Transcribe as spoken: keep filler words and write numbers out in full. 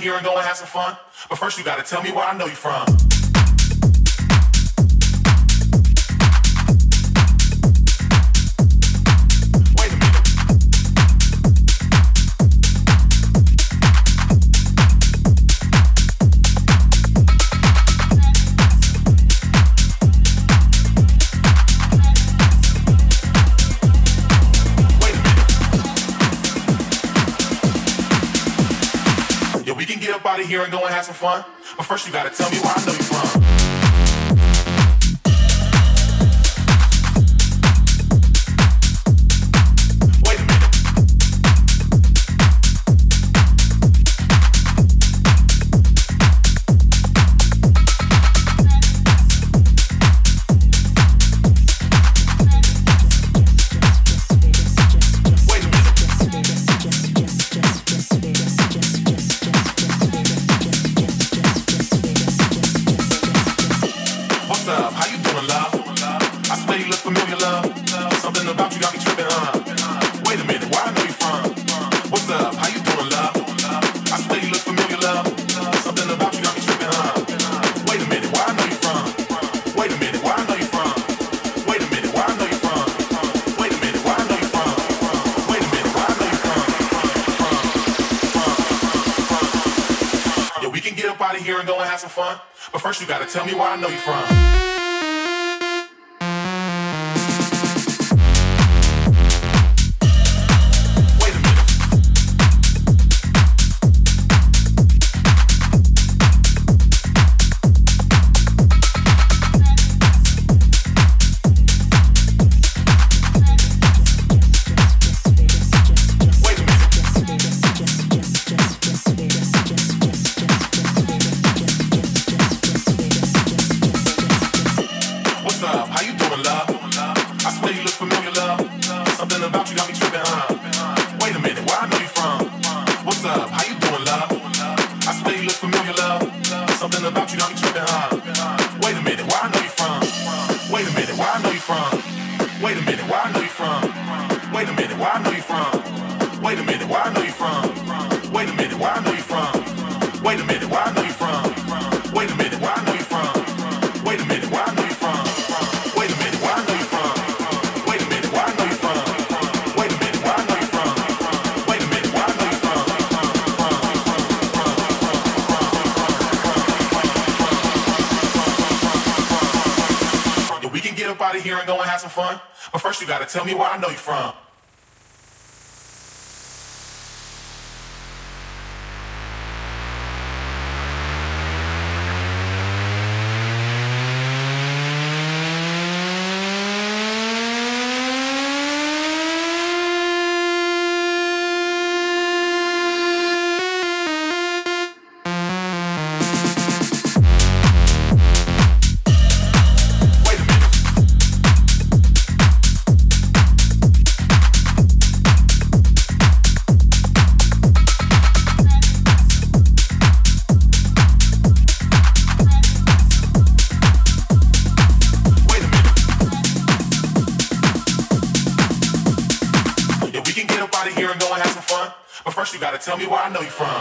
here and go and have some fun. But first you gotta tell me where I know you from. Out of here and go and have some fun. But first you gotta tell me where I know you from. Here and go and have some fun. But first you gotta tell me where I know you from. Here and go and have some fun. But first you gotta tell me where I know you from. Tell me where I know you from.